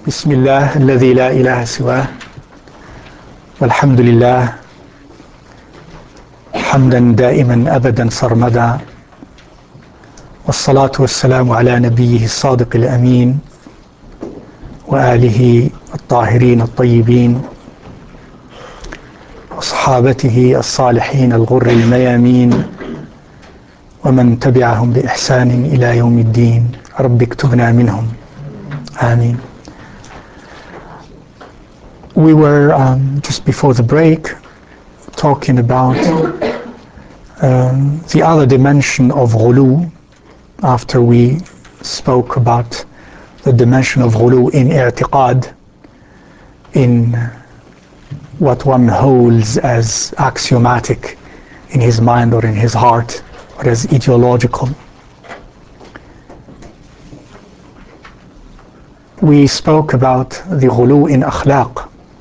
بسم الله الذي لا إله سواه والحمد لله حمدا دائما أبدا سرمدا والصلاة والسلام على نبيه الصادق الأمين وآله الطاهرين الطيبين وصحابته الصالحين الغر الميامين ومن تبعهم بإحسان إلى يوم الدين رب اكتبنا منهم آمين. We were just before the break talking about the other dimension of ghulu after we spoke about the dimension of ghulu in i'tiqad, in what one holds as axiomatic in his mind or in his heart or as ideological. We spoke about the ghulu in akhlaq,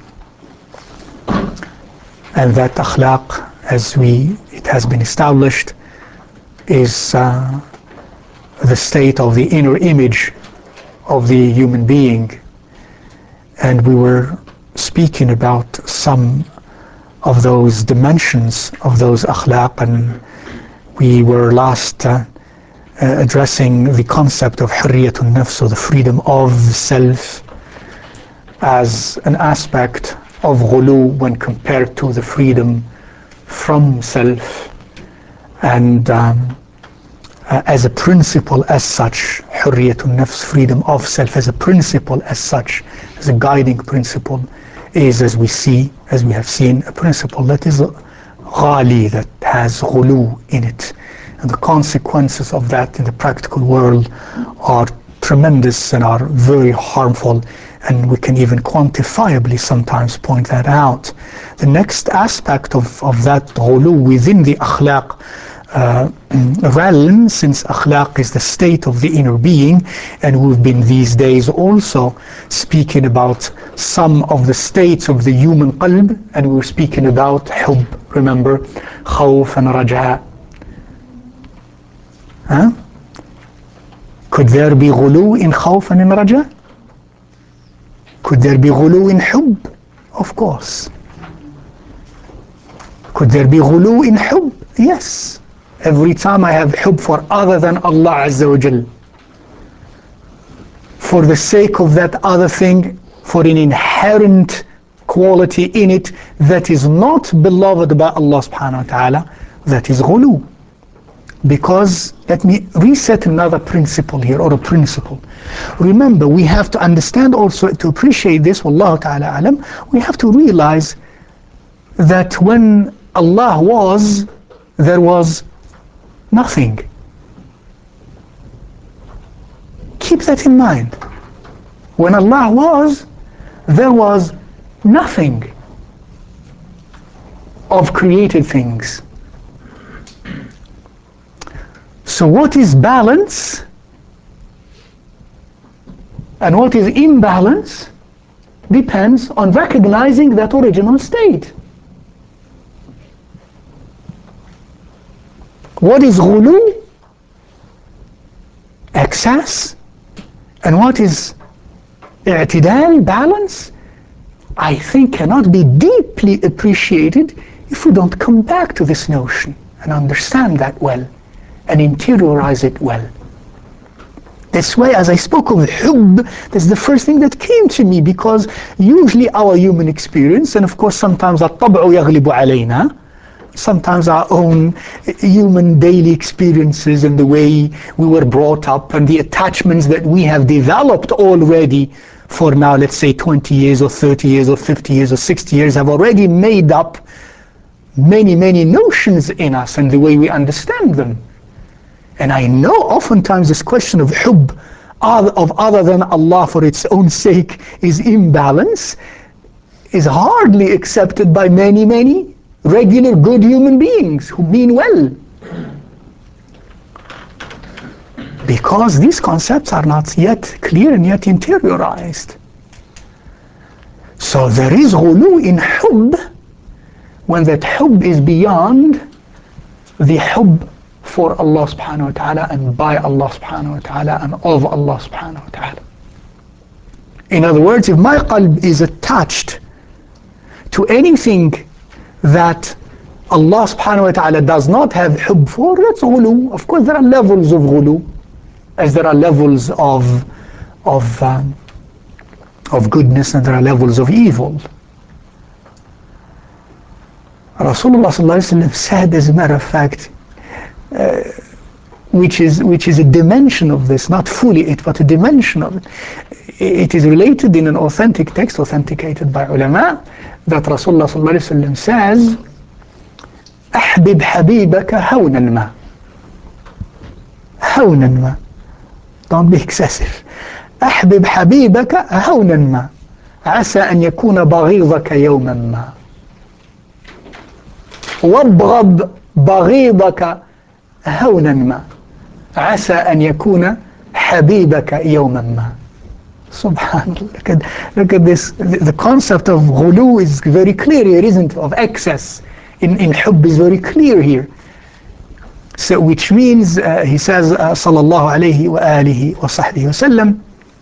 and that akhlaq, as it has been established, is the state of the inner image of the human being. And we were speaking about some of those dimensions of those akhlaq, and we were last addressing the concept of hurriyatun nafs, or the freedom of self, as an aspect of ghulu when compared to the freedom from self, and as a principle as such, hurriyatun nafs, freedom of self as a principle as such, as a guiding principle, is, as we have seen, a principle that is ghali, that has ghulu in it. And the consequences of that in the practical world are tremendous and are very harmful, and we can even quantifiably sometimes point that out. The next aspect of that ghulu within the akhlaq realm, since akhlaq is the state of the inner being, and we've been these days also speaking about some of the states of the human qalb, and we were speaking about hubb, remember, khawf and raja. Could there be ghulu in khawf and in raja? Could there be ghulu in hubb? Of course. Could there be ghulu in hubb? Yes. Every time I have hubb for other than Allah Azza wa Jal, for the sake of that other thing, for an inherent quality in it that is not beloved by Allah subhanahu wa ta'ala, that is ghulu. Because, let me reset another principle here, or a principle. Remember, we have to understand also, to appreciate this, wallahu ta'ala alam, we have to realize that when Allah was, there was nothing. Keep that in mind. When Allah was, there was nothing of created things. So what is balance and what is imbalance depends on recognizing that original state. What is ghulu? Excess. And what is i'tidal, balance? I think cannot be deeply appreciated if we don't come back to this notion and understand that well and interiorize it well. This way, as I spoke of hubb, that's the first thing that came to me, because usually our human experience, and of course sometimes الطبع يغلب علينا, sometimes our own human daily experiences and the way we were brought up and the attachments that we have developed already for now, let's say 20 years or 30 years or 50 years or 60 years, have already made up many notions in us and the way we understand them. And I know oftentimes this question of hubb, of other than Allah for its own sake, is imbalance, is hardly accepted by many regular good human beings who mean well. Because these concepts are not yet clear and yet interiorized. So there is ghulu in hubb when that hubb is beyond the hubb for Allah subhanahu wa ta'ala and by Allah subhanahu wa ta'ala and of Allah subhanahu wa ta'ala. In other words, if my qalb is attached to anything that Allah subhanahu wa ta'ala does not have hubb for, that's ghulu. Of course, there are levels of ghulu, as there are levels of goodness and there are levels of evil. Rasulullah sallallahu alaihi wasallam said, as a matter of fact, which is a dimension of this, not fully it, but a dimension of it. It is related in an authentic text, authenticated by ulama, that Rasulullah sallallahu alaihi wasallam says, أحبب حبيبك هونا ما. هونا ما. Don't be excessive. أحبب حبيبك هونا ما. عسى أن يكون بغيضك يوما ما. وابغض بغيضك هونا ما. عسى أن يكون حبيبك يوما ما. Subhanallah. Look at this. The concept of ghulu is very clear here, isn't it? Of excess in hubb is very clear here. So, which means, he says, sallallahu alayhi wa alihi wa sahbihi wa sallam,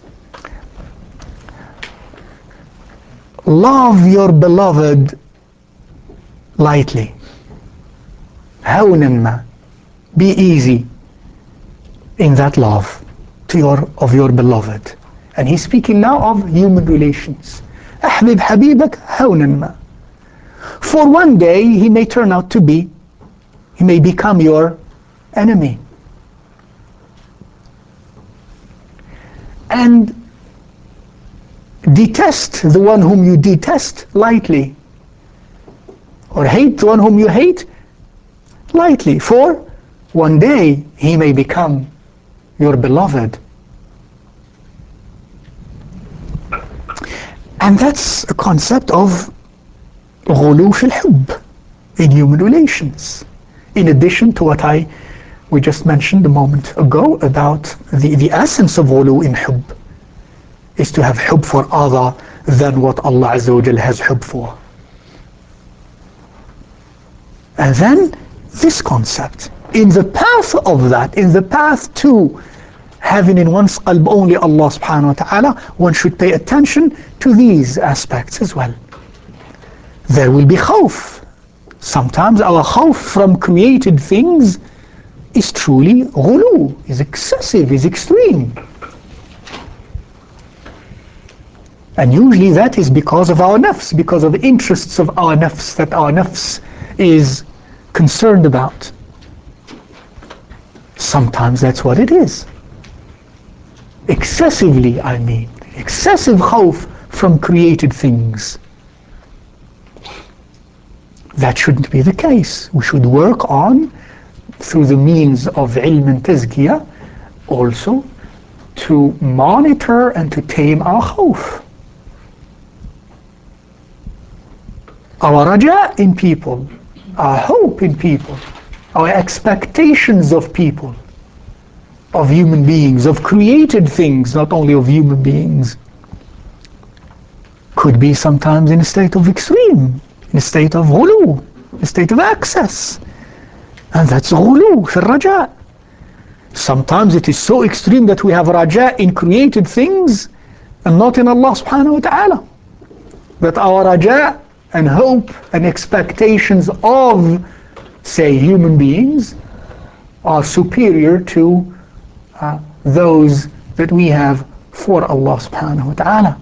love your beloved lightly. Hawnan ma. Be easy in that love of your beloved. And he's speaking now of human relations. أحبب حبيبك هونا ما. For one day he may turn out to be, he may become your enemy. And detest the one whom you detest lightly. Or hate the one whom you hate lightly. For one day he may become your beloved. And that's a concept of ghulu fil hubb in human relations. In addition to what we just mentioned a moment ago about the essence of ghulu in hubb is to have hubb for other than what Allah Azza wa Jal has hubb for. And then this concept, in the path of that, in the path to having in one's qalb only Allah subhanahu wa ta'ala, one should pay attention to these aspects as well. There will be khawf. Sometimes our khawf from created things is truly ghulu, is excessive, is extreme. And usually that is because of our nafs, because of the interests of our nafs, that our nafs is concerned about. Sometimes that's what it is. Excessively, I mean, excessive khawf from created things. That shouldn't be the case. We should work on, through the means of ilm and tazkiyah, also to monitor and to tame our khawf. Our raja in people, our hope in people, our expectations of people, of human beings, of created things, not only of human beings, could be sometimes in a state of extreme, in a state of ghulu, a state of excess. And that's ghulu fi raja. Sometimes it is so extreme that we have raja in created things and not in Allah subhanahu wa ta'ala. That our raja and hope and expectations of, say, human beings are superior to those that we have for Allah subhanahu wa ta'ala.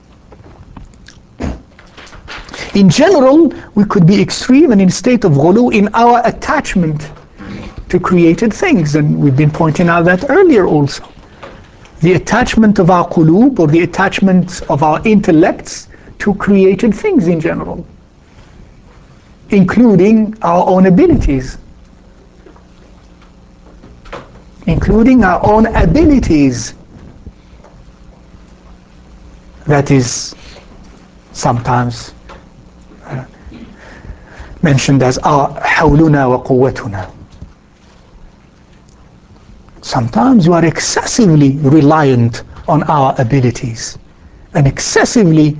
In general, we could be extreme and in a state of ghulu in our attachment to created things, and we've been pointing out that earlier also. The attachment of our qulub, or the attachment of our intellects to created things in general, including our own abilities. Including our own abilities. That is sometimes mentioned as our hawluna wa quwwatuna. Sometimes you are excessively reliant on our abilities and excessively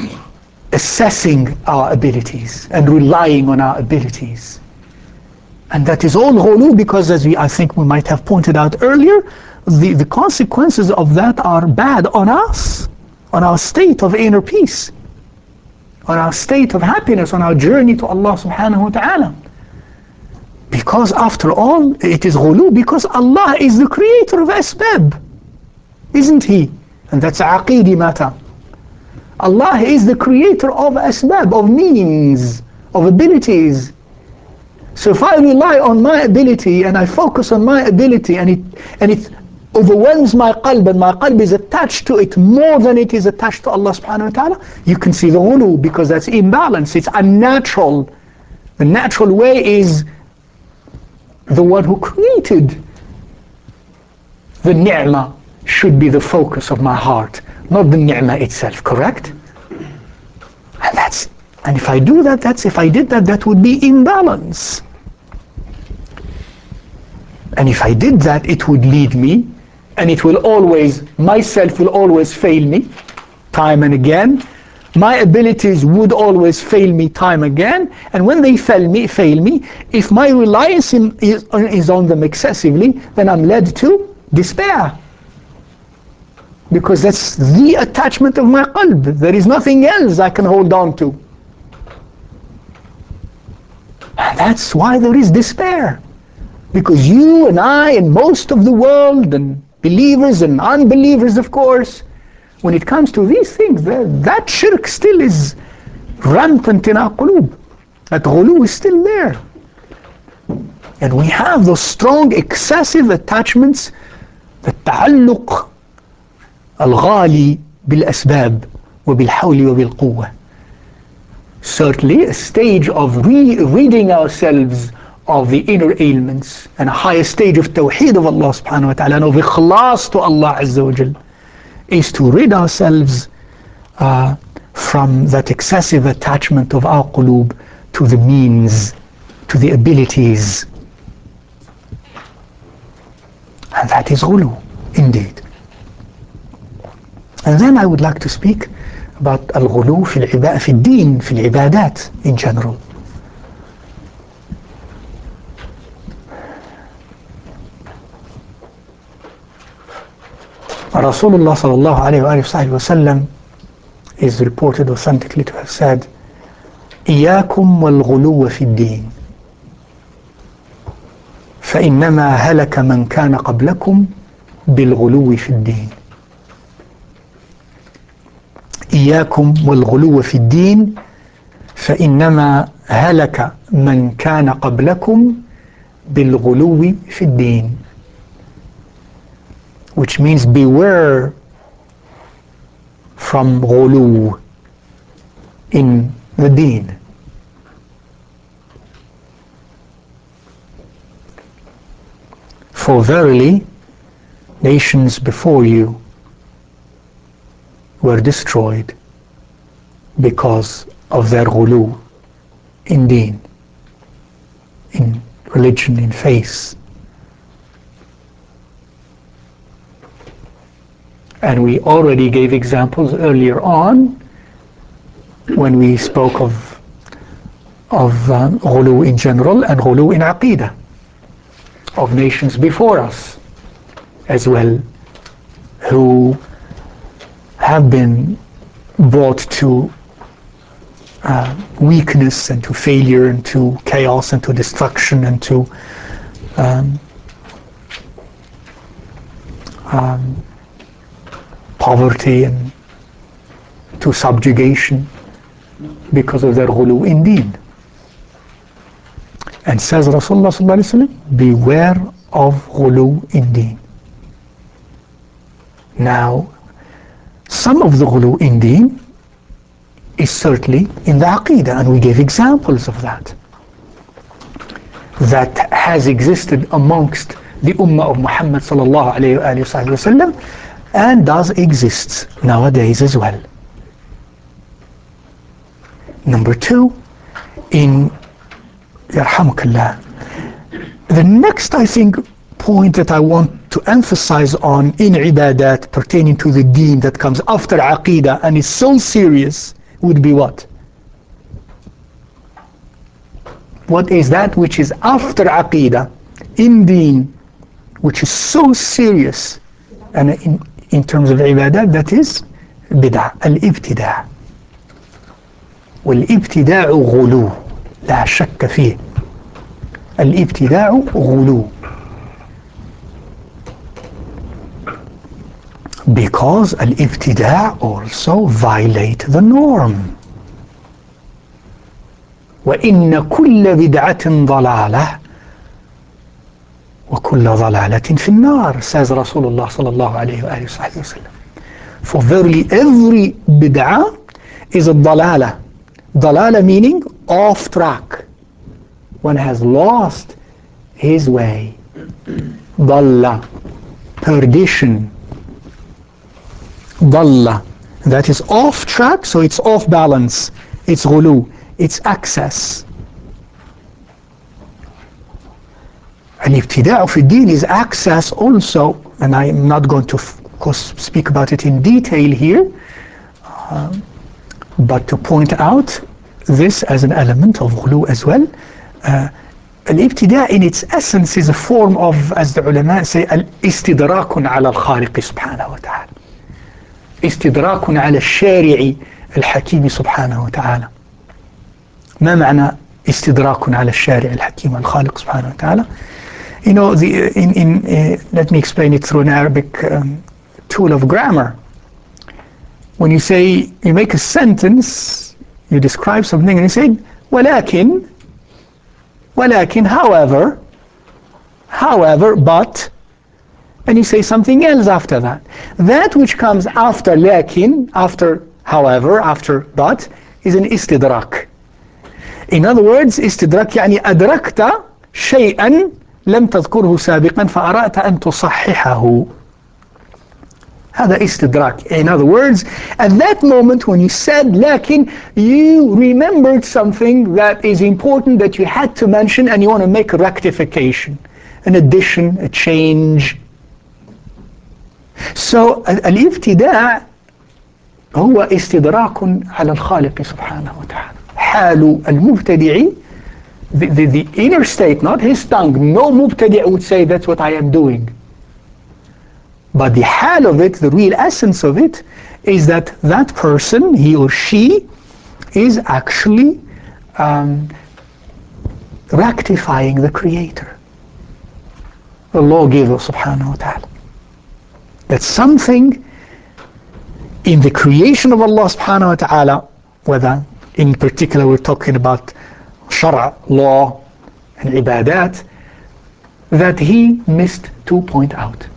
assessing our abilities and relying on our abilities. And that is all ghulu, because as I think we might have pointed out earlier, the consequences of that are bad on us, on our state of inner peace, on our state of happiness, on our journey to Allah subhanahu wa ta'ala. Because after all, it is ghulu because Allah is the creator of asbab, isn't He? And that's a aqeedi matter. Allah is the creator of asbab, of means, of abilities. So if I rely on my ability and I focus on my ability and it overwhelms my qalb, and my qalb is attached to it more than it is attached to Allah subhanahu wa ta'ala, you can see the ghulu, because that's imbalance, it's unnatural. The natural way is the one who created the ni'mah should be the focus of my heart, not the ni'mah itself, correct? And if I do that, that would be imbalance. And if I did that, it would lead me, and it will always, myself will always fail me, time and again. My abilities would always fail me time again, and when they fail me, if my reliance is on them excessively, then I'm led to despair. Because that's the attachment of my qalb. There is nothing else I can hold on to. And that's why there is despair. Because you and I and most of the world, and believers and unbelievers of course, when it comes to these things, that shirk still is rampant in our qulub. That ghulu is still there. And we have those strong excessive attachments, the ta'alluq al-ghali bil-asbab wa bil-hawli wa bil-quwwa. Certainly a stage of ridding ourselves of the inner ailments, and a higher stage of tawheed of Allah subhanahu wa ta'ala, and of ikhlas to Allah azza wa jal, is to rid ourselves from that excessive attachment of our qulub to the means, to the abilities. And that is ghulu, indeed. And then I would like to speak about al-ghulu fi al-din, fi al-ibadat in general. Rasulullah sallallahu alayhi wa sallam is reported authentically to have said, إياكم والغلو في الدين فإنما هلك من كان قبلكم بالغلو في الدين. إياكم والغلو في الدين فإنما هلك من كان قبلكم بالغلو في الدين. Which means beware from ghulu in the deen. For verily nations before you were destroyed because of their ghulu in deen, in religion, in faith. And we already gave examples earlier on when we spoke of ghulu in general and ghulu in aqeedah of nations before us as well, who have been brought to weakness and to failure and to chaos and to destruction and to poverty and to subjugation because of their ghulu in deen. And says Rasulullah sallallahu alaihi wasallam, beware of ghulu in deen. Now, some of the ghulu in deen is certainly in the aqeedah, and we gave examples of that has existed amongst the ummah of Muhammad sallallahu alayhi wa sallam, and does exist nowadays as well. Number two, in Yarhamukallah, the next, I think, point that I want to emphasize on in ibadat pertaining to the deen that comes after aqeedah and is so serious would be what? What is that which is after Aqidah, in Deen, which is so serious, and in terms of ibadah, that is bid'ah, al-ibtidah. والابتداع غلو لا شك فيه. الابتداع غلو. Because al-ibtidah also violate the norm. وإن كل بدعة ضلالة وكل ضلالة في النار, says Rasulullah sallallahu alayhi wa sallam. For verily every bid'ah is a dalala. Dalala meaning off track. One has lost his way. Dalla, perdition. Dalla, that is off track, so it's off balance. It's ghulu, it's access. Al-ibtida'u fi din is access also, and I am not going to of course speak about it in detail here, but to point out this as an element of ghulu as well. Al-ibtida' in its essence is a form of, as the ulama say, al-istidrakun ala al-khaliq subhanahu wa ta'ala. Istidrakun ala al-shari'i al-hakim subhanahu wa ta'ala. ما معنى استدراك على الشارع الحكيم الخالق سبحانه وتعالى? You know, let me explain it through an Arabic tool of grammar. When you say, you make a sentence, you describe something and you say, ولكن, however, but, and you say something else after that. That which comes after لكن, after however, after but, is an istidrak. In other words, استدراك يعني أدركت شيئا لم تذكره سابقا فأردت أن تصححه. هذا استدراك. In other words, at that moment when you said لكن, you remembered something that is important that you had to mention and you want to make a rectification, an addition, a change. So الابتداع هو استدراك على الخالق سبحانه وتعالى. حال المبتدع, the inner state, not his tongue. No mubtadi' would say that's what I am doing. But the hal of it, the real essence of it, is that that person, he or she, is actually rectifying the Creator, the lawgiver subhanahu wa ta'ala. That something in the creation of Allah subhanahu wa ta'ala, whether in particular we're talking about shara, law, and ibadat, that he missed to point out.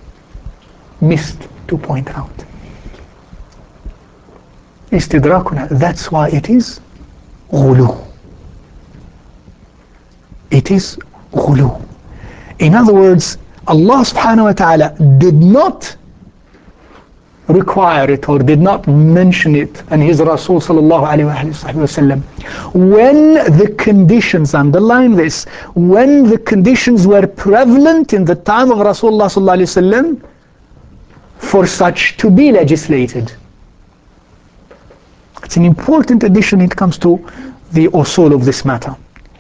Istidrakuna, that's why it is ghulu. It is ghulu. In other words, Allah subhanahu wa ta'ala did not require it or did not mention it, and his Rasul sallallahu alayhi wa sallam, when the conditions, underline this, when the conditions were prevalent in the time of Rasulullah sallallahu alayhi wa sallam for such to be legislated. It's an important addition when it comes to the usul of this matter.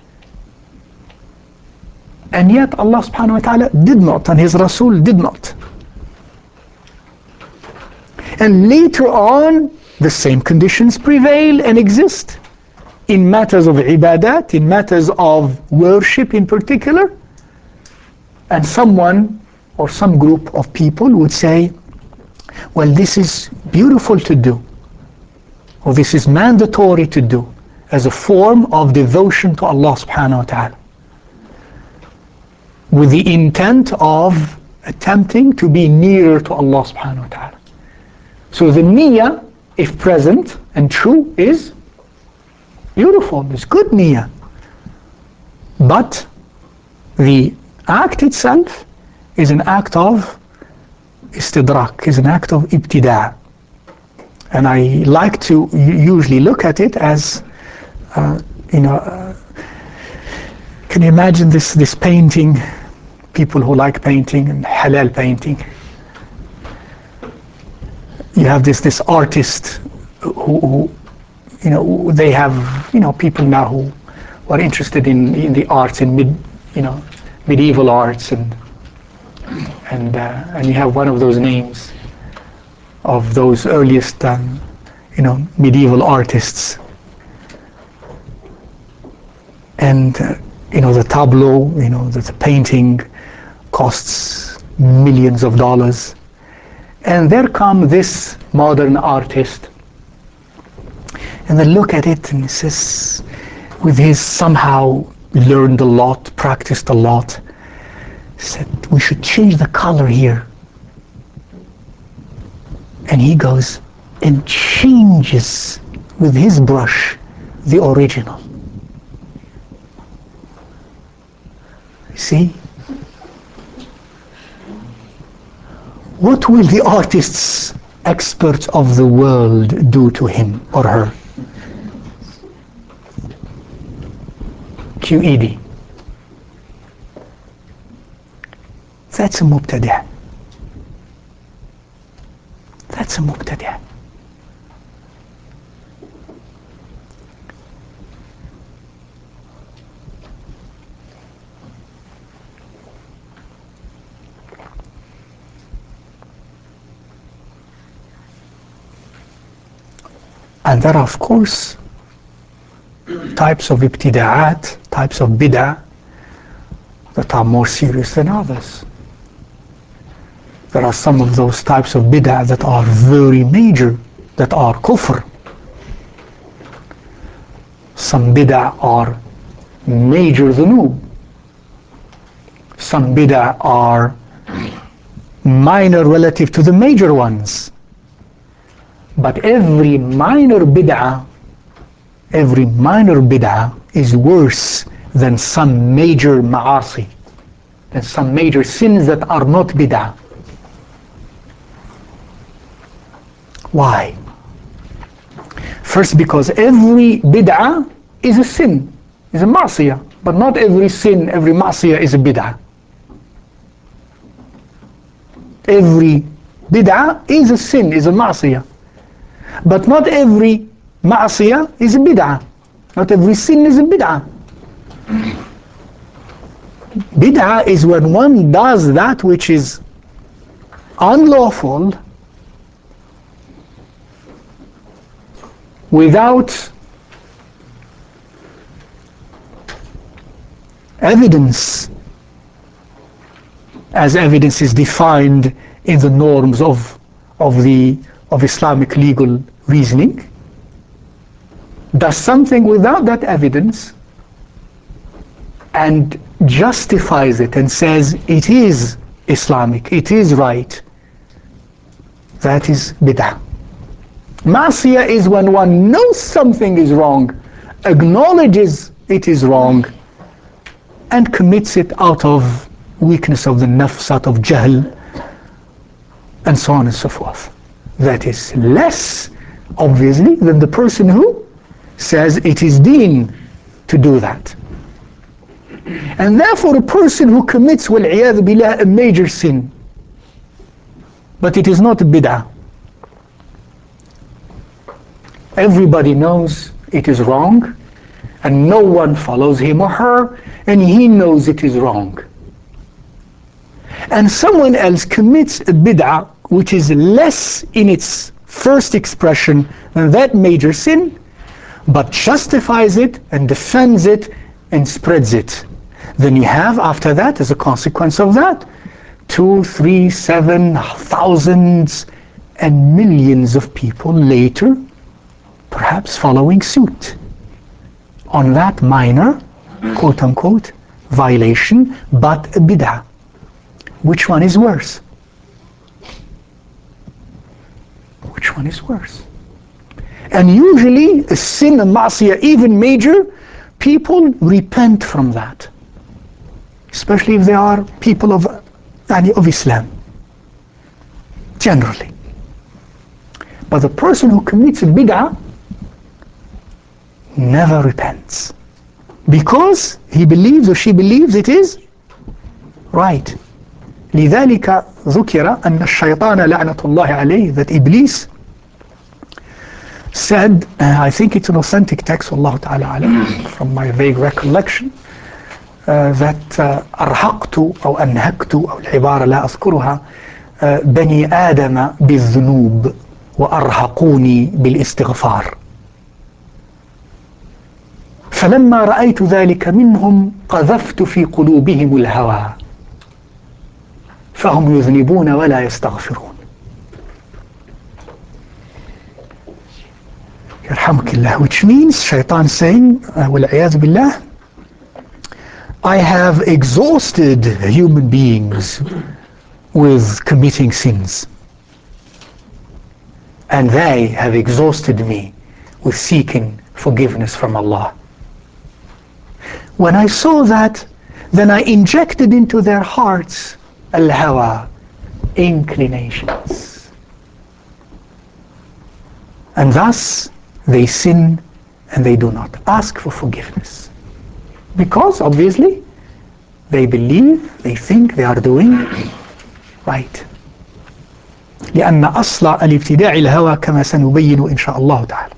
And yet Allah subhanahu wa ta'ala did not, and his Rasul did not. And later on, the same conditions prevail and exist in matters of ibadat, in matters of worship in particular. And someone or some group of people would say, well, this is beautiful to do, or this is mandatory to do as a form of devotion to Allah subhanahu wa ta'ala, with the intent of attempting to be nearer to Allah subhanahu wa ta'ala. So the niyyah, if present and true, is beautiful, it's good niyyah. But the act itself is an act of istidrak, is an act of ibtida'. And I like to usually look at it as, can you imagine this painting, people who like painting and halal painting. You have this artist who they have, people now who are interested in the arts, in medieval arts, and you have one of those names of those earliest medieval artists, and the tableau, the painting costs millions of dollars, and there come this modern artist, and they look at it and he says, with his somehow learned a lot, practiced a lot, said, we should change the color here. And he goes and changes with his brush the original. See? What will the artists, experts of the world, do to him or her? QED. That's a mubtadi'. That's a mubtadi'. And there are, of course, types of ibtida'at, types of bid'ah that are more serious than others. There are some of those types of bid'ah that are very major, that are kufr. Some bid'ah are major dhunub. Some bid'ah are minor relative to the major ones. But every minor bid'ah is worse than some major ma'asi, than some major sins that are not bid'ah. Why? First, because every bid'ah is a sin, is a ma'siyah, but not every sin, every ma'siyah is a bid'ah. Every bid'ah is a sin, is a ma'siyah, but not every ma'siyah is a bid'ah. Not every sin is a bid'ah. Bid'ah is when one does that which is unlawful without evidence, as evidence is defined in the norms of Islamic legal reasoning, does something without that evidence and justifies it and says it is Islamic, it is right, that is bid'ah. Ma'siyah is when one knows something is wrong, acknowledges it is wrong, and commits it out of weakness of the nafs, out of jahl, and so on and so forth. That is less, obviously, than the person who says it is deen to do that. And therefore a person who commits, wal-'iyadhu billah, a major sin, but it is not a bid'ah. Everybody knows it is wrong, and no one follows him or her, and he knows it is wrong. And someone else commits a bid'ah which is less in its first expression than that major sin, but justifies it and defends it and spreads it. Then you have, after that, as a consequence of that, 2, 3, 7, thousands and millions of people later perhaps following suit on that minor, quote-unquote, violation, but a bid'ah. Which one is worse? Which one is worse? And usually a sin, a ma'siyah, even major, people repent from that, especially if they are people of Islam, generally. But the person who commits a bid'ah never repents, because he believes or she believes it is right. لذلك ذكر أن الشيطان لعنة الله عليه, that Iblis said, I think it's an authentic text, Wallahu ta'ala alam, from my vague recollection, that أرهقت أو أنهكت أو العبارة لا أذكرها بني آدم بالذنوب وأرهقوني بالاستغفار فلما رأيت ذلك منهم قذفت في قلوبهم الهوى فهم يذنبون ولا يستغفرون. يرحمك الله, which means Shaitan saying, والعياذ بالله, I have exhausted human beings with committing sins, and they have exhausted me with seeking forgiveness from Allah. When I saw that, then I injected into their hearts al-hawa, inclinations. And thus they sin and they do not ask for forgiveness. Because obviously they believe, they think they are doing right. لأن أصل الابتداع الهوى كما سنبين إن شاء الله تعالى.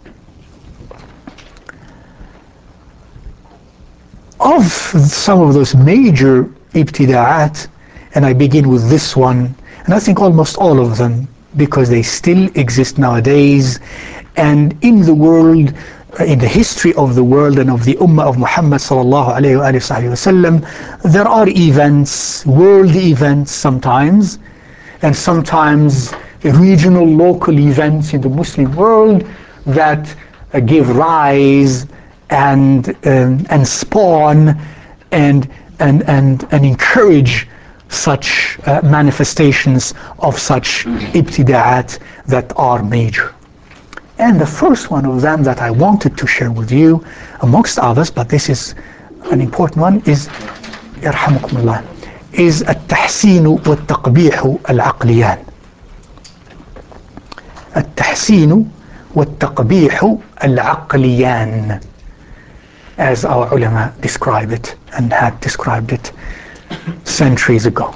Of some of those major ibtida'at, and I begin with this one, and I think almost all of them, because they still exist nowadays, and in the world, in the history of the world and of the Ummah of Muhammad sallallahu alayhi wa sallam, there are events, world events sometimes, and sometimes regional, local events in the Muslim world that give rise and spawn and encourage such manifestations of such ibtida'at that are major. And the first one of them that I wanted to share with you, amongst others, but this is an important one, is يرحمكم الله, is التحسين والتقبيح العقليان. التحسين والتقبيح العقليان, as our ulama describe it and had described it centuries ago.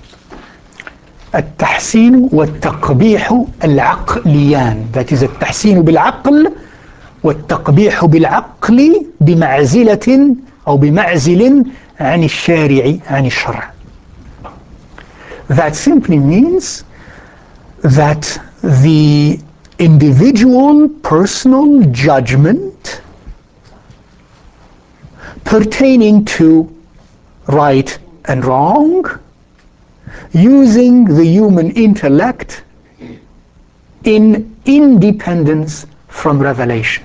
التحسين والتقبيح العقليان, that is التحسين بالعقل والتقبيح بالعقل بمعزلة أو بمعزل عن الشارع عن الشرع. That simply means that the individual personal judgment pertaining to right and wrong, using the human intellect in independence from revelation.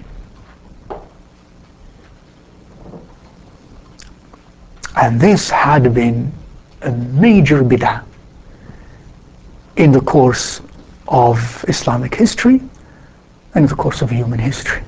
And this had been a major bid'ah in the course of Islamic history and in the course of human history.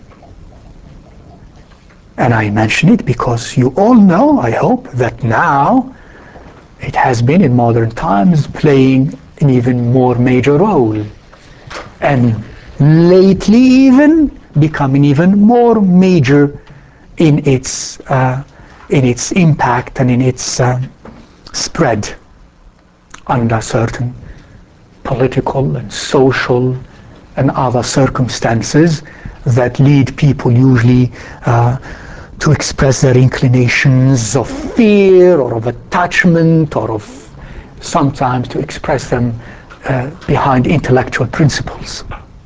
And I mention it because you all know, I hope, that now it has been in modern times playing an even more major role, and lately even becoming even more major in its impact and in its spread under certain political and social and other circumstances that lead people usually to express their inclinations of fear or of attachment, or of sometimes to express them behind intellectual principles.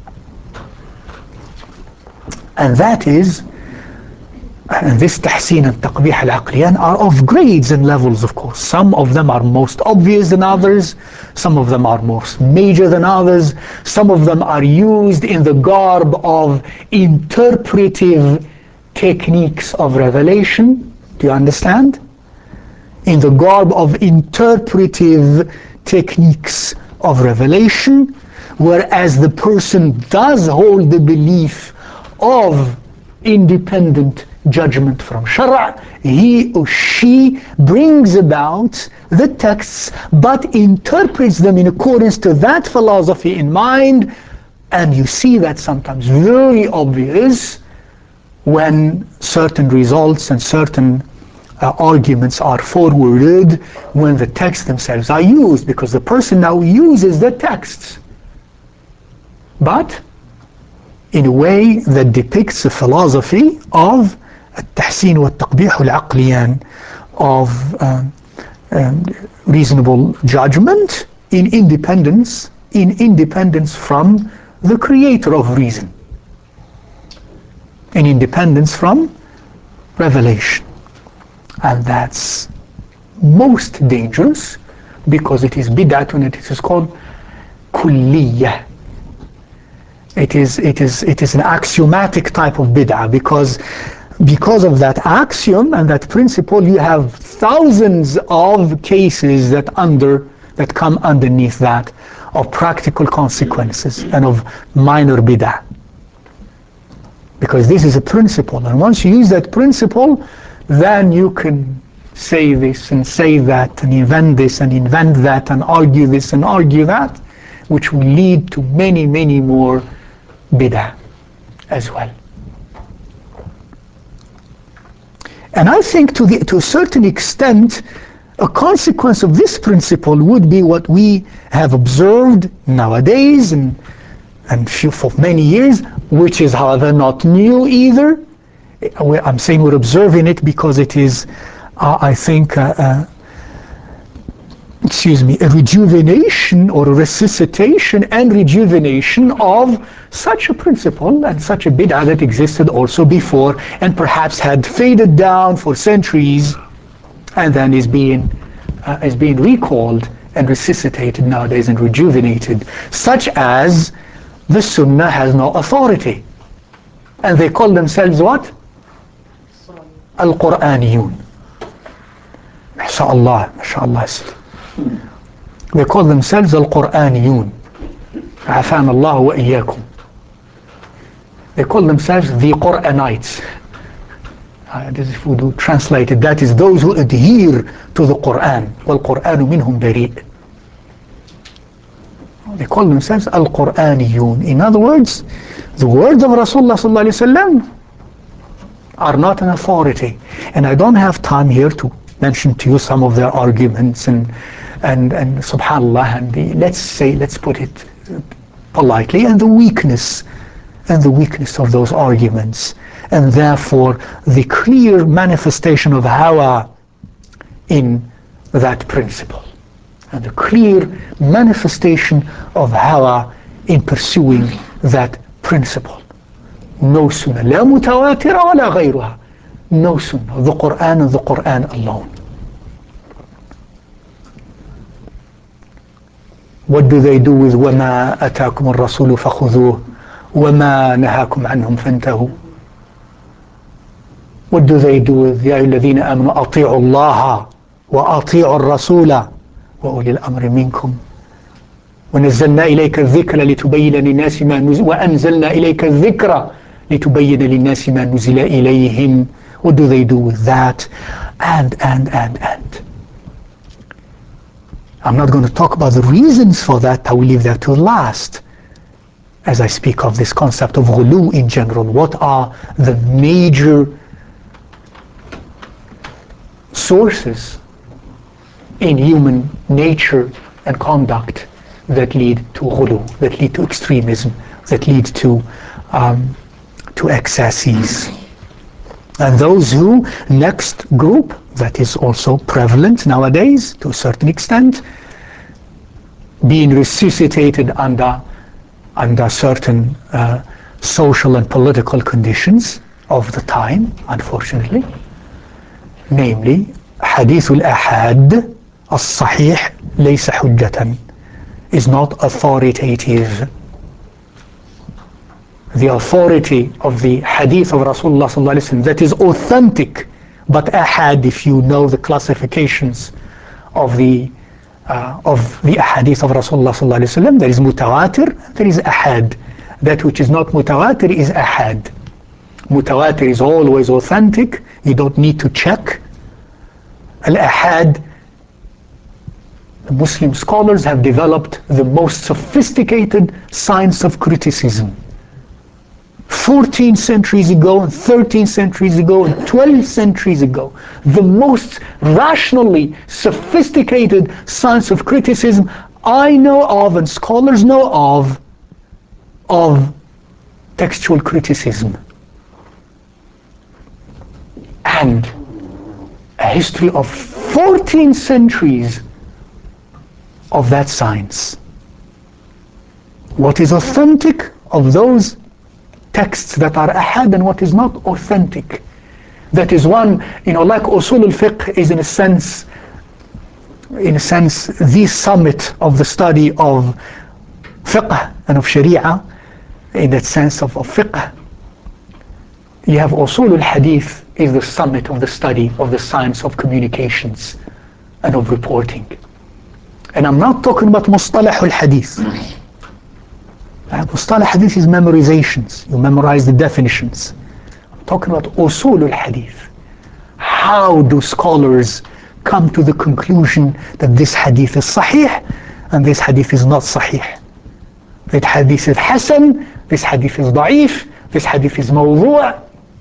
And that is, and this tahsin and taqbih al-aqliyan are of grades and levels, of course. Some of them are most obvious than others, some of them are most major than others, some of them are used in the garb of interpretive techniques of revelation. Do you understand? In the garb of interpretive techniques of revelation, whereas the person does hold the belief of independent judgment from Shara', he or she brings about the texts but interprets them in accordance to that philosophy in mind. And you see that sometimes very obvious when certain results and certain arguments are forwarded, when the texts themselves are used, because the person now uses the texts. But in a way that depicts a philosophy of التحسين والتقبيح العقليان, of reasonable judgment in independence from the creator of reason, in independence from revelation. And that's most dangerous because it is bid'atun, it is called kulliyah. It is an axiomatic type of bid'ah because of that axiom and that principle you have thousands of cases that come underneath that, of practical consequences and of minor bid'ah. Because this is a principle, and once you use that principle, then you can say this and say that and invent this and invent that and argue this and argue that, which will lead to many, many more bid'ah as well. And I think to a certain extent, a consequence of this principle would be what we have observed nowadays and for many years, which is however not new either. I'm saying we're observing it because it is, I think, a rejuvenation or a resuscitation and rejuvenation of such a principle and such a bid'ah that existed also before and perhaps had faded down for centuries and then is being recalled and resuscitated nowadays and rejuvenated, such as the Sunnah has no authority. And they call themselves what? Al-Qur'aniyun. MashaAllah, MashaAllah. They call themselves Al-Qur'aniyun. عافانا الله وإياكم. They call themselves the Qur'anites. If we do translate it, that is those who adhere to the Qur'an. وَالْقُرْآنُ مِنْهُمْ بَرِيءٌ. They call themselves Al-Qur'aniyun. In other words, the words of Rasulullah sallallahu alaihi wasallam are not an authority. And I don't have time here to mention to you some of their arguments and subhanallah, and let's put it politely, and the weakness of those arguments, and therefore the clear manifestation of hawa in that principle, and the clear manifestation of hawa in pursuing that principle. No sunnah, la mutawatira wa la ghayruha. No sunnah, the Quran and the Quran alone. What do they do with وَمَا أَتَاكُمُ الرَّسُولُ فَخُذُوهُ وَمَا نَهَاكُمْ عَنْهُمْ فَانْتَهُوا? What do they do with يَا أَيُّهَا الَّذِينَ آمَنُوا أَطِيعُوا اللَّهَ وَأَطِيعُوا الرَّسُولَ وَأُولِي الْأَمْرِ مِنْكُمْ وَنَزَّلْنَا إِلَيْكَ الذِّكْرَ لِتُبَيِّنَ لِلنَّاسِ مَا نُزِلَ وَأَنزَلْنَا إِلَيْكَ الذِّكْرَ لِتُبَيِّنَ لِلنَّاسِ مَا نُزِلَ إِلَيْهِمْ. What do they do with that? And. I'm not going to talk about the reasons for that. I will leave that to last as I speak of this concept of ghulu in general. What are the major sources in human nature and conduct that lead to ghulu, that lead to extremism, that lead to excesses? And those who, next group that is also prevalent nowadays to a certain extent, being resuscitated under certain social and political conditions of the time, unfortunately, namely hadith al-ahad as-sahih laysa hujjatan, is not authoritative. The authority of the hadith of Rasulullah sallallahu alaihi wasallam that is authentic, but ahad, if you know the classifications of the ahadith of Rasulullah sallallahu alaihi wasallam, there is mutawatir, there is ahad. That which is not mutawatir is ahad. Mutawatir is always authentic, you don't need to check. Al-ahad, the Muslim scholars have developed the most sophisticated science of criticism. 14 centuries ago, and 13 centuries ago, and 12 centuries ago, the most rationally sophisticated science of criticism I know of and scholars know of textual criticism, and a history of 14 centuries of that science. What is authentic of those texts that are ahad and what is not authentic. That is one, like usul al-fiqh is in a sense, the summit of the study of fiqh and of sharia, in that sense of fiqh. You have usul al-hadith is the summit of the study of the science of communications and of reporting. And I'm not talking about mustalah al-hadith. Mustalah al-hadith is memorizations. You memorize the definitions. I'm talking about usul al-hadith. How do scholars come to the conclusion that this hadith is sahih and this hadith is not sahih? That hadith is hasan, this hadith is da'if, this hadith is mawdu'.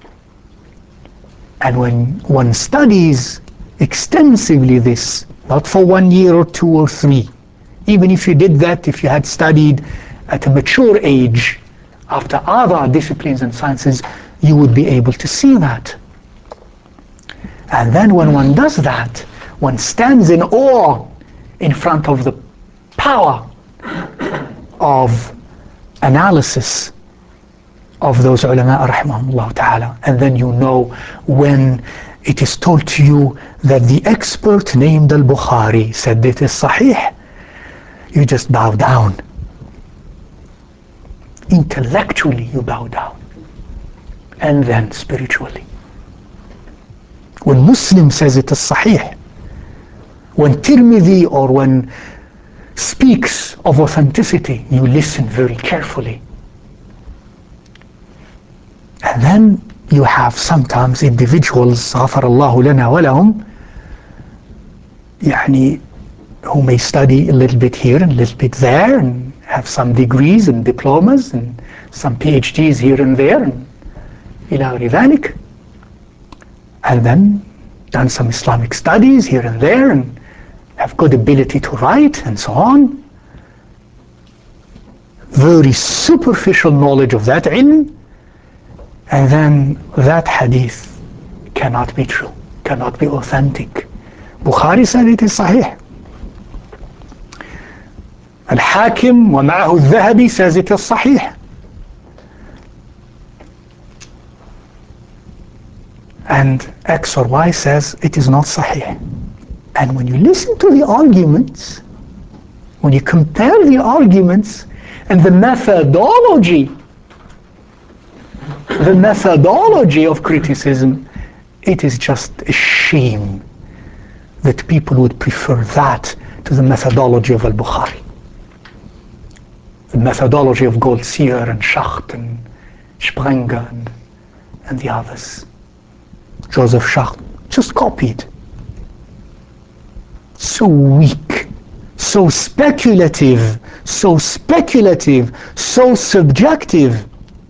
And when one studies extensively this, not for 1 year or 2 or 3, even if you did that, if you had studied at a mature age, after other disciplines and sciences, you would be able to see that. And then when one does that, one stands in awe in front of the power of analysis of those ulama rahimahumullah ta'ala. And then you know when it is told to you that the expert named al-Bukhari said it is sahih, you just bow down. Intellectually you bow down. And then spiritually. When Muslim says it is sahih, when Tirmidhi or when speaks of authenticity, you listen very carefully. And then you have sometimes individuals, غفر الله لنا ولهم, who may study a little bit here and a little bit there and have some degrees and diplomas and some PhDs here and there and إلى غير ذلك, and then done some Islamic studies here and there and have good ability to write and so on. Very superficial knowledge of that ilm. And then that hadith cannot be true, cannot be authentic. Bukhari said it is sahih. Al-Hakim ومعه الذهبي says it is sahih. And X or Y says it is not sahih. And when you listen to the arguments, when you compare the arguments and the methodology of criticism, it is just a shame that people would prefer that to the methodology of al-Bukhari. The methodology of Goldziher and Schacht and Sprenger and the others. Joseph Schacht, just copied. So weak, so speculative, so subjective.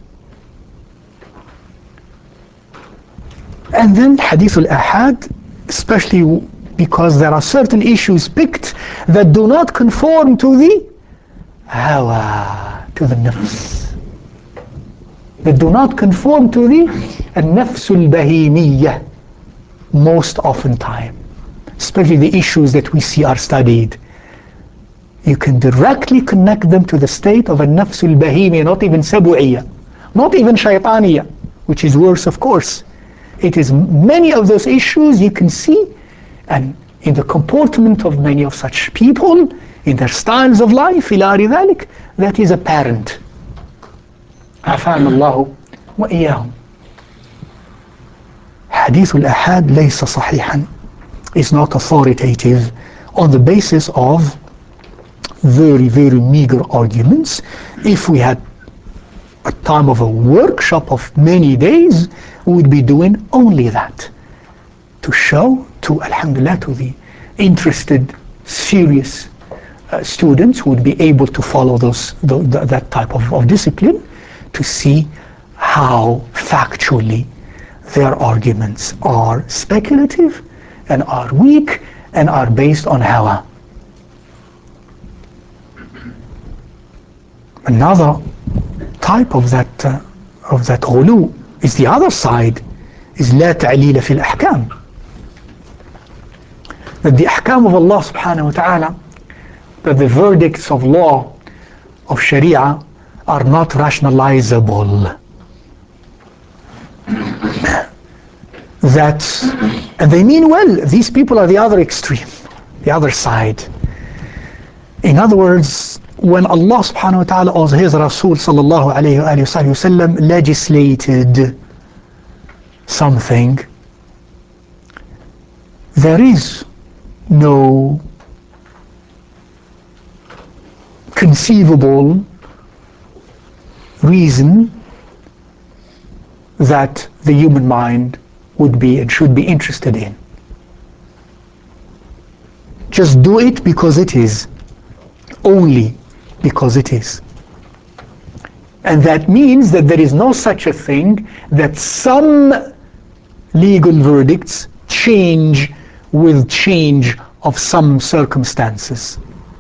And then Hadith al-Ahad, especially because there are certain issues picked that do not conform to the hawa, to the nafs. That do not conform to the nafs al-bahimiyyah most often time. Especially the issues that we see are studied. You can directly connect them to the state of an-nafs al-bahimiyyah, not even sabu'iyyah, not even shaytaniyah, which is worse of course. It is many of those issues you can see, and in the comportment of many of such people, in their styles of life, إلى غير ذلك, that is apparent. عافانا الله وإياهم. Hadith al-Ahad ليس صحيحا, is not authoritative on the basis of very, very meager arguments. If we had a time of a workshop of many days, we would be doing only that, to show to, alhamdulillah, to the interested, serious students who would be able to follow that type of discipline, to see how factually their arguments are speculative and are weak and are based on hawa. Another type of that غلو is the other side, is لا تعليل في الأحكام. That the ahkam of Allah subhanahu wa ta'ala, that the verdicts of law, of Sharia, are not rationalizable. That, and they mean well, these people are the other extreme, the other side. In other words, when Allah subhanahu wa ta'ala or his Rasul sallallahu alayhi wa sallam legislated something, there is no conceivable reason that the human mind would be and should be interested in. Just do it because it is, only because it is. And that means that there is no such a thing that some legal verdicts change with change of some circumstances.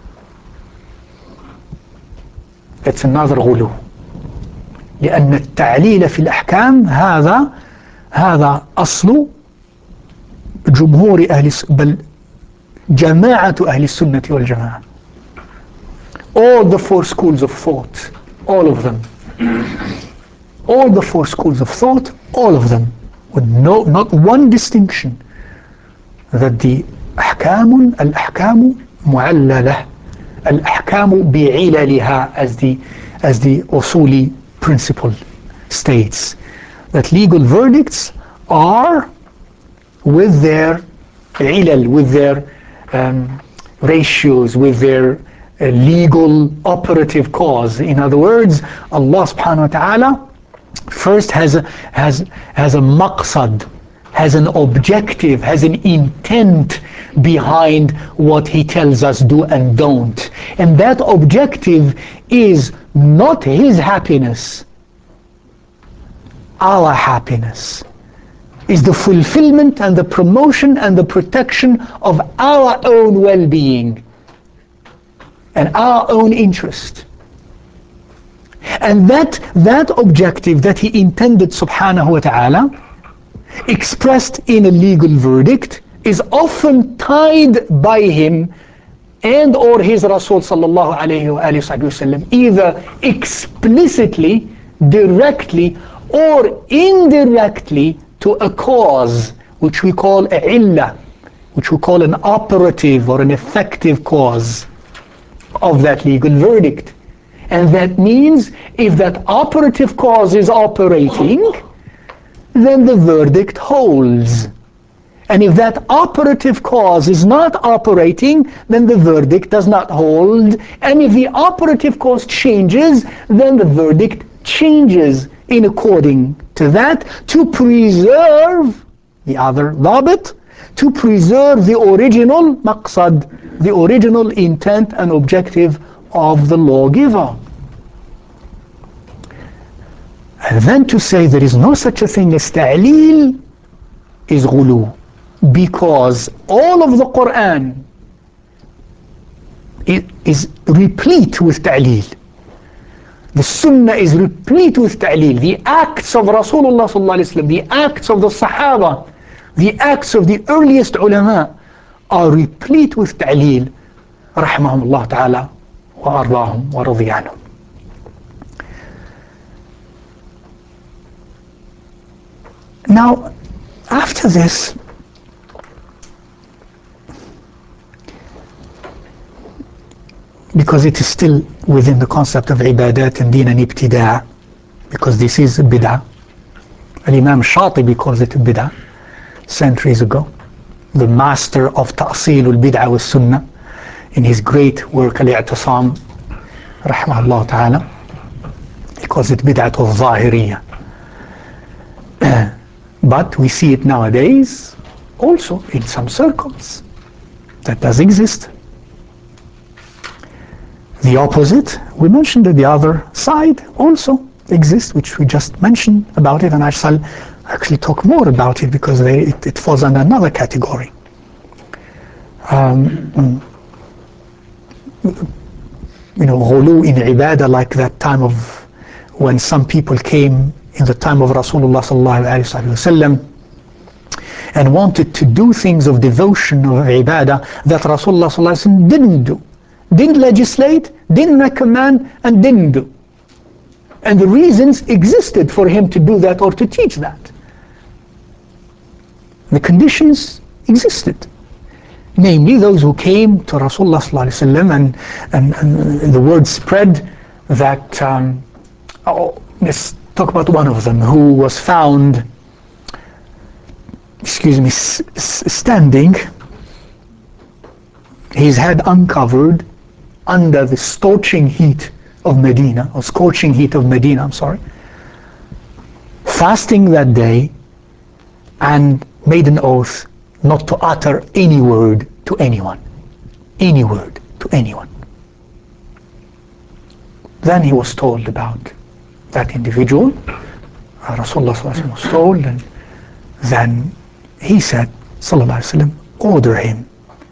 That's another غلو. لأن التعليل في الأحكام هذا أصل جمهور بل جماعة أهل السنة والجماعة. All the four schools of thought, all of them. All the four schools of thought, all of them, with not one distinction, that the الأحكام معللة, الأحكام بعللها, as the Usuli principle states, that legal verdicts are with their علل, with their ratios, with their legal operative cause. In other words, Allah subhanahu wa ta'ala first has a maqsad, has an objective, has an intent behind what he tells us do and don't. And that objective is not his happiness, our happiness, is the fulfillment and the promotion and the protection of our own well-being and our own interest. And that objective that he intended subhanahu wa ta'ala, expressed in a legal verdict, is often tied by him and or his Rasul sallallahu alayhi wa sallam, either explicitly, directly, or indirectly to a cause which we call a illah, which we call an operative or an effective cause of that legal verdict. And that means if that operative cause is operating, then the verdict holds. And if that operative cause is not operating, then the verdict does not hold. And if the operative cause changes, then the verdict changes in according to that, to preserve the other dhabit, to preserve the original maqsad, the original intent and objective of the lawgiver. And then to say there is no such a thing as ta'leel is ghulu, because all of the Quran is replete with ta'leel. The Sunnah is replete with ta'leel. The acts of Rasulullah sallallahu alaihi wasallam, the acts of the Sahaba, the acts of the earliest ulama are replete with ta'leel. Rahmahumullah ta'ala wa ardahum wa radhiyanhum. Now, after this, because it is still within the concept of ibadat and deen and ibtida', because this is bid'ah. Imam Shatibi calls it bid'ah centuries ago. The master of ta'sil al-bid'ah wa sunnah, in his great work al-i'tisam, rahmahullah ta'ala, he calls it bid'ah al-zahiriyah. But we see it nowadays also in some circles. That does exist. The opposite, we mentioned that the other side also exists, which we just mentioned about it, and I shall actually talk more about it because it falls under another category. Ghulu in ibadah, like that time of when some people came in the time of Rasulullah sallallahu alaihi wasallam, and wanted to do things of devotion, of ibadah, that Rasulullah sallallahu alaihi wasallam didn't do, didn't legislate, didn't recommend, and didn't do. And the reasons existed for him to do that or to teach that. The conditions existed. Namely, those who came to Rasulullah sallallahu alaihi wasallam, and the word spread that, let's talk about one of them who was found, standing, his head uncovered under the scorching heat of Medina, fasting that day, and made an oath not to utter any word to anyone. Then he was told about that individual. Rasulullah sallallahu alaihi wasallam was told, and then he said, sallallahu alaihi wasallam, order him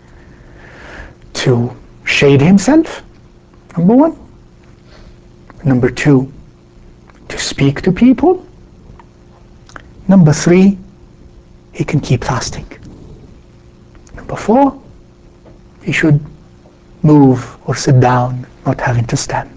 to shade himself, number one. Number two, to speak to people. Number three, he can keep fasting. Number four, he should move or sit down, not having to stand.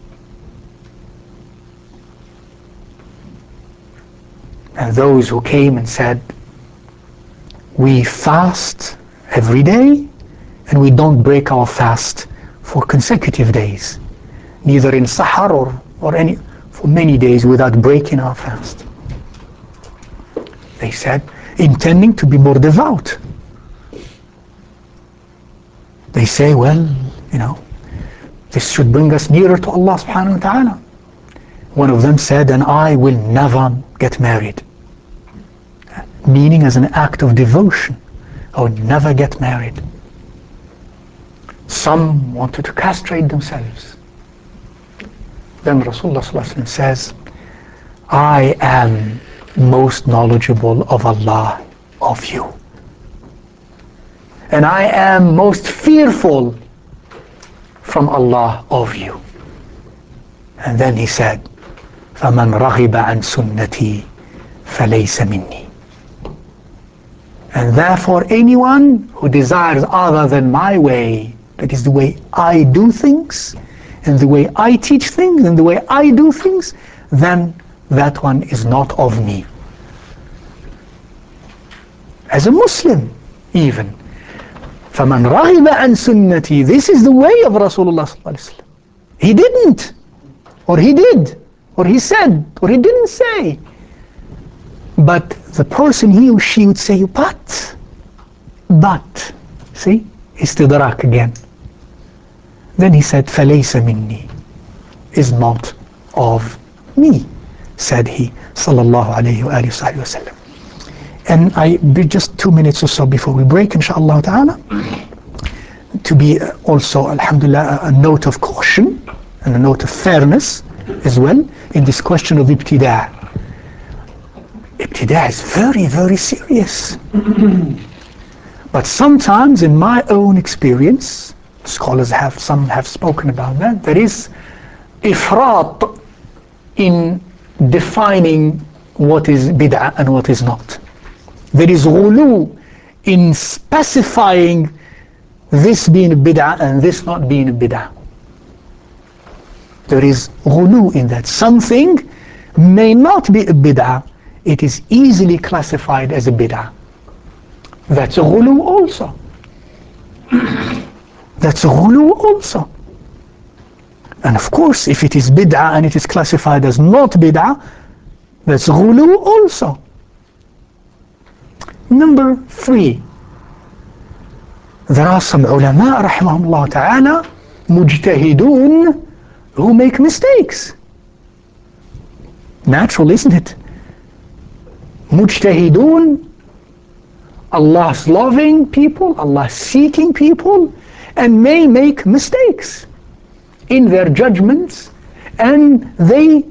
And those who came and said, we fast every day and we don't break our fast for consecutive days, neither in Sahar or any, for many days without breaking our fast. They said, intending to be more devout. They say, well, this should bring us nearer to Allah subhanahu wa ta'ala. One of them said, and I will never get married. Meaning as an act of devotion, I would never get married. Some wanted to castrate themselves. Then Rasulullah sallallahu alaihi wasallam says, I am most knowledgeable of Allah of you. And I am most fearful from Allah of you. And then he said, فَمَنْ رَغِبَ عَنْ سُنَّتِي فَلَيْسَ مِنِّي. And therefore anyone who desires other than my way, that is the way I do things, and the way I teach things, and the way I do things, then that one is not of me. As a Muslim, even. فَمَنْ رَغِبَ عَنْ سُنَّتِي. This is the way of Rasulullah sallallahu alaihi wasallam. He didn't, or he did, or he said, or he didn't say. But the person, he or she would say, but, see, istidrak again. Then he said, فَلَيْسَ مِنِّي, is not of me, said he, sallallahu alayhi wa sallam. And I just 2 minutes or so before we break, inshallah ta'ala, to be also, alhamdulillah, a note of caution and a note of fairness as well in this question of ibtida'. Ibtida' is very, very serious. But sometimes, in my own experience, scholars some have spoken about that, there is ifrat in defining what is bid'ah and what is not. There is ghulu in specifying this being a bid'ah and this not being a bid'ah. There is ghulu in that. Something may not be a bid'ah, it is easily classified as a bid'ah. That's a ghulu also. That's a ghulu also. And of course, if it is bid'ah and it is classified as not bid'ah, that's ghulu also. Number 3, there are some ulama, rahimahumullah ta'ala, mujtahidun, who make mistakes. Natural, isn't it? Mujtahidun, Allah's loving people, Allah's seeking people, and may make mistakes in their judgments, and they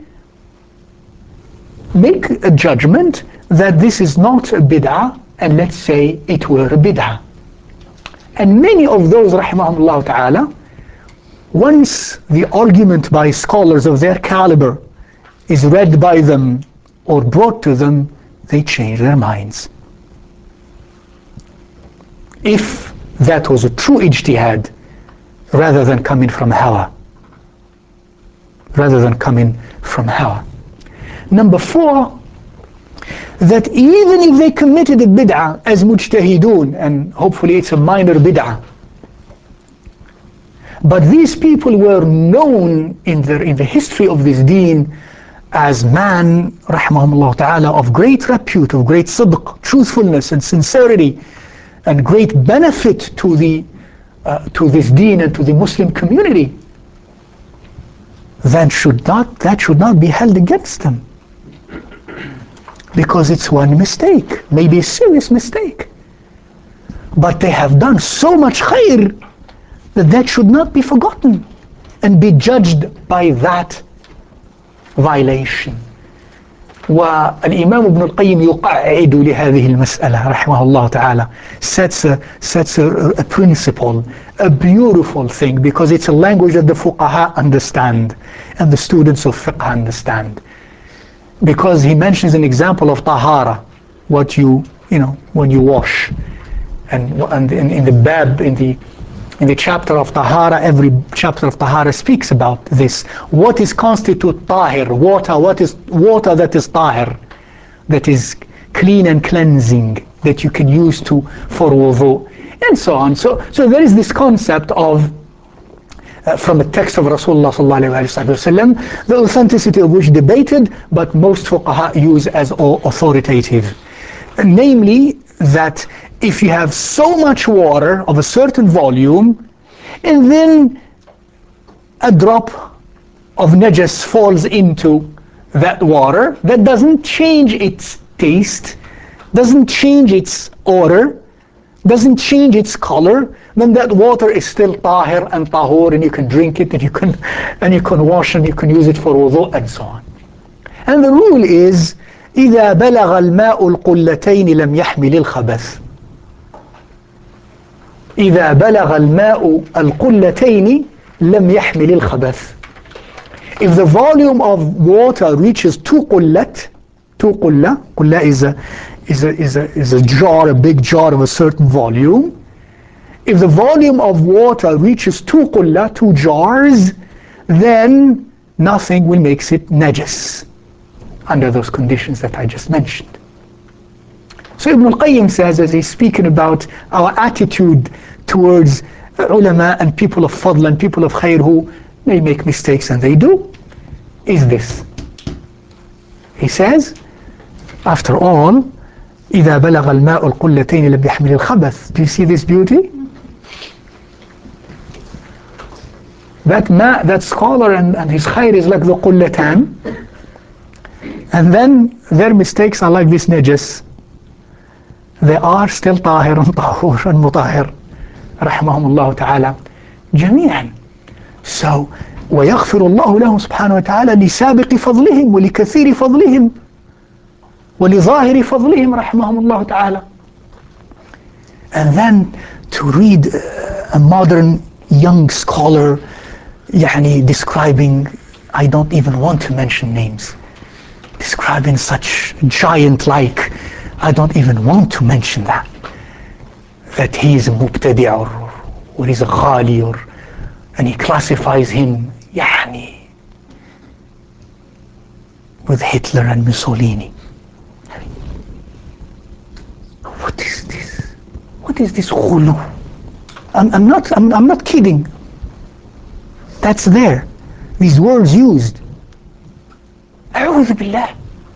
make a judgment that this is not a bid'ah, and let's say it were a bid'ah. And many of those, rahimahumullah ta'ala, once the argument by scholars of their caliber is read by them or brought to them, they change their minds. If that was a true ijtihad, rather than coming from hawa. Number 4, that even if they committed a bid'ah as mujtahidun, and hopefully it's a minor bid'ah, but these people were known in the history of this deen as man, rahmahumullah ta'ala, of great repute, of great sidq, truthfulness and sincerity, and great benefit to this deen and to the Muslim community, then that should not be held against them. Because it's one mistake, maybe a serious mistake. But they have done so much khair that should not be forgotten and be judged by that violation. والإمام ابن القيم يقعد لهذه المسألة رحمه الله تعالى, sets a principle, a beautiful thing, because it's a language that the fuqaha understand and the students of fiqh understand. Because he mentions an example of tahara, what when you wash, and in the bab, in the chapter of tahara, every chapter of tahara speaks about this. What is constitute tahir? What is water that is tahir, that is clean and cleansing, that you can use for wudu, and so on. So there is this concept of from a text of Rasulullah sallallahu alaihi wasallam, the authenticity of which debated, but most fuqaha use as authoritative. Namely, that if you have so much water of a certain volume, and then a drop of najas falls into that water, that doesn't change its taste, doesn't change its odor, doesn't change its color, then that water is still tahir and tahur, and you can drink it, and you can wash, and you can use it for wudu, and so on. And the rule is إذا بلغ الماء القلتين لم يحمل الخبث. إذا بلغ الماء القلتين لم يحمل الخبث. If the volume of water reaches 2 qullat, qullah is a jar, a big jar of a certain volume. If the volume of water reaches 2 qullah, 2 jars, then nothing will make it najis under those conditions that I just mentioned. So Ibn al-Qayyim says, as he's speaking about our attitude towards ulama and people of fadl and people of khair who may make mistakes, and they do, is this. He says, after all, إذا بلغ الماء القلتين لم يحمل الخبث. Do you see this beauty? That scholar and his khair is like the qullatan, and then their mistakes are like this najas. They are still tahir and tahur and mutahir, rahmahumullah ta'ala جميعا. So ويغفر الله لهم سبحانه وتعالى لسابق فضلهم ولكثير فضلهم ولظاهر فضلهم رحمهم الله تعالى. And then to read a modern young scholar describing, I don't even want to mention names, describing such giant like, I don't even want to mention that he is a mubtadi' or he's a ghali, and he classifies him with Hitler and Mussolini. What is this? What is this ghulu? I'm not kidding. That's there. These words used. A'udhu billah.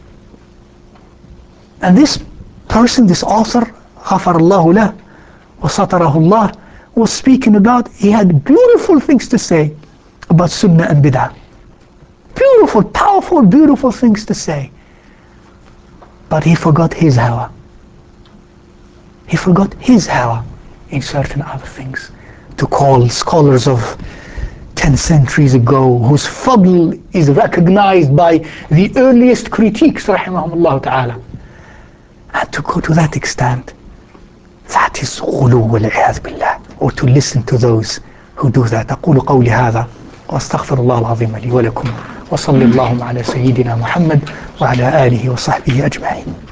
And this person, this author, غفر الله له وستره الله, was speaking about, he had beautiful things to say about sunnah and bid'ah. Beautiful, powerful, beautiful things to say. But he forgot his hawa. He forgot his hawa in certain other things. To call scholars of 10 centuries ago, whose fadl is recognized by the earliest critiques, rahimahumullah ta'ala, and to go to that extent, that is ghulu wal-'iyadh billah. Or to listen to those who do that. أقول قولي هذا وأستغفر الله العظيم لي ولكم وصل اللهم على سيدنا محمد وعلى آله وصحبه أجمعين.